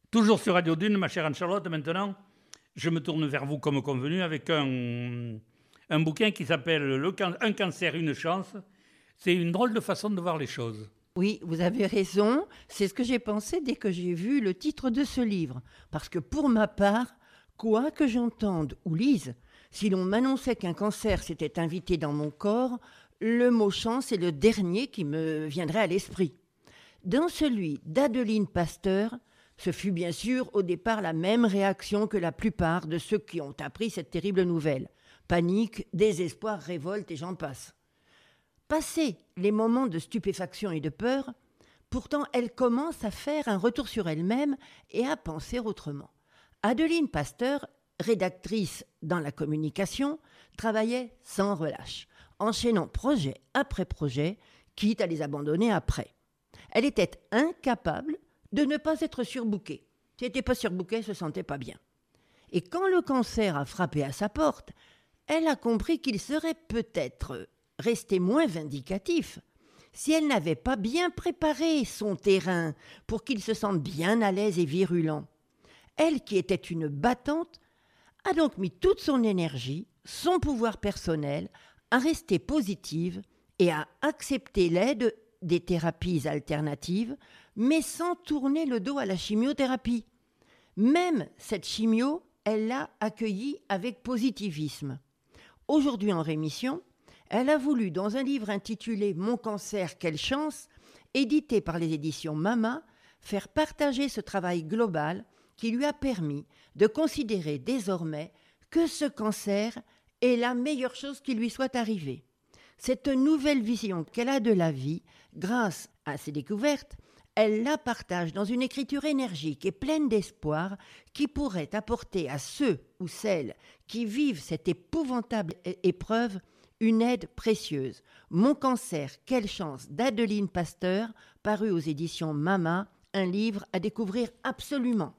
Toujours sur Radio Dune, ma chère Anne-Charlotte, maintenant, je me tourne vers vous comme convenu avec un bouquin qui s'appelle Un cancer, une chance. C'est une drôle de façon de voir les choses. Oui, vous avez raison. C'est ce que j'ai pensé dès que j'ai vu le titre de ce livre. Parce que pour ma part, quoi que j'entende ou lise, si l'on m'annonçait qu'un cancer s'était invité dans mon corps, le mot chance est le dernier qui me viendrait à l'esprit. Dans celui d'Adeline Pasteur, ce fut bien sûr au départ la même réaction que la plupart de ceux qui ont appris cette terrible nouvelle. Panique, désespoir, révolte et j'en passe. Passés les moments de stupéfaction et de peur, pourtant elle commence à faire un retour sur elle-même et à penser autrement. Adeline Pasteur, rédactrice dans la communication, travaillait sans relâche, enchaînant projet après projet, quitte à les abandonner après. Elle était incapable de ne pas être surbookée. Si elle n'était pas surbookée, elle ne se sentait pas bien. Et quand le cancer a frappé à sa porte, elle a compris qu'il serait peut-être resté moins vindicatif si elle n'avait pas bien préparé son terrain pour qu'il se sente bien à l'aise et virulent. Elle, qui était une battante, a donc mis toute son énergie, son pouvoir personnel, à rester positive et à accepter l'aide des thérapies alternatives, mais sans tourner le dos à la chimiothérapie. Même cette chimio, elle l'a accueillie avec positivisme. Aujourd'hui en rémission, elle a voulu, dans un livre intitulé « Mon cancer, quelle chance », édité par les éditions Mama, faire partager ce travail global qui lui a permis de considérer désormais que ce cancer est la meilleure chose qui lui soit arrivée. Cette nouvelle vision qu'elle a de la vie, grâce à ses découvertes, elle la partage dans une écriture énergique et pleine d'espoir qui pourrait apporter à ceux ou celles qui vivent cette épouvantable épreuve une aide précieuse. Mon cancer, quelle chance d'Adeline Pasteur, paru aux éditions Mama, un livre à découvrir absolument.